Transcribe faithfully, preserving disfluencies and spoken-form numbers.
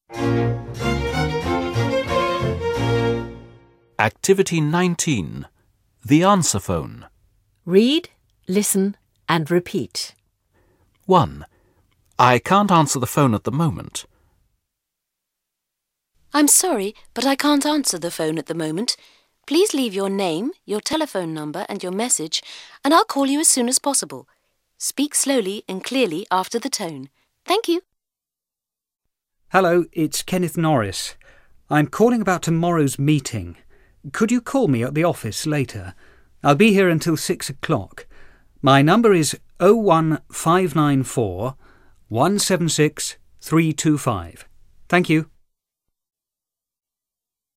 Activity nineteen. The answer phone. Read, listen and repeat. one. I can't answer the phone at the moment. I'm sorry, but I can't answer the phone at the moment. Please leave your name, your telephone number and your message, and I'll call you as soon as possible. Speak slowly and clearly after the tone. Thank you. Hello, it's Kenneth Norris. I'm calling about tomorrow's meeting. Could you call me at the office later? I'll be here until six o'clock. My number is oh one five nine four, one seven six, three two five. Thank you.